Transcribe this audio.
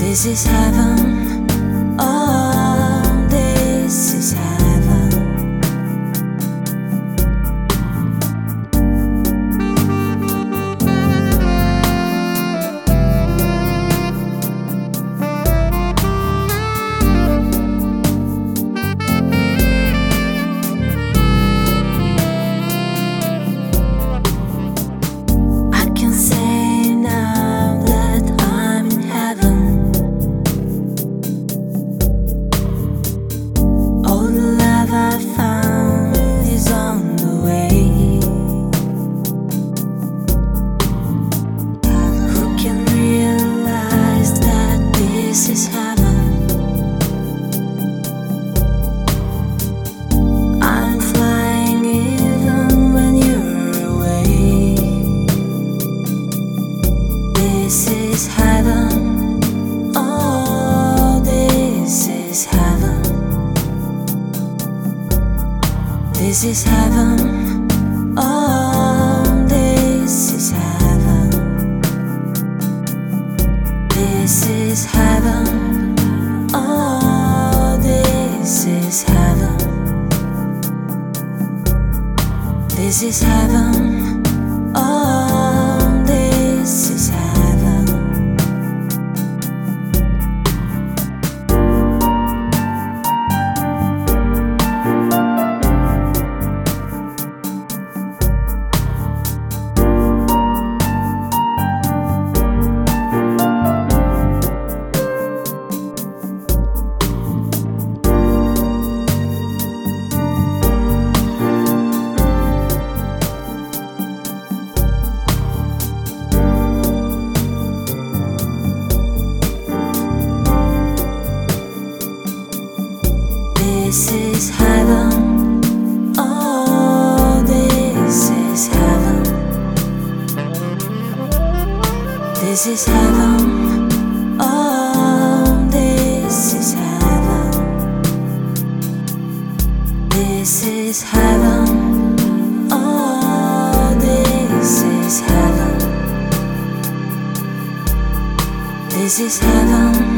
This is heaven. Oh, this is heaven. I can say now that I'm in heaven. All the love I found is on the way. Who can realize that this is heaven? I'm flying even when you're away. This is heaven. Oh, this is heaven. This is heaven. Oh, this is heaven. This is heaven. Oh, this is heaven. This is heaven. Oh, this is heaven. This is heaven. Oh, this is heaven. This is heaven. Oh, this is heaven. This is heaven. Oh, this is heaven. This is heaven.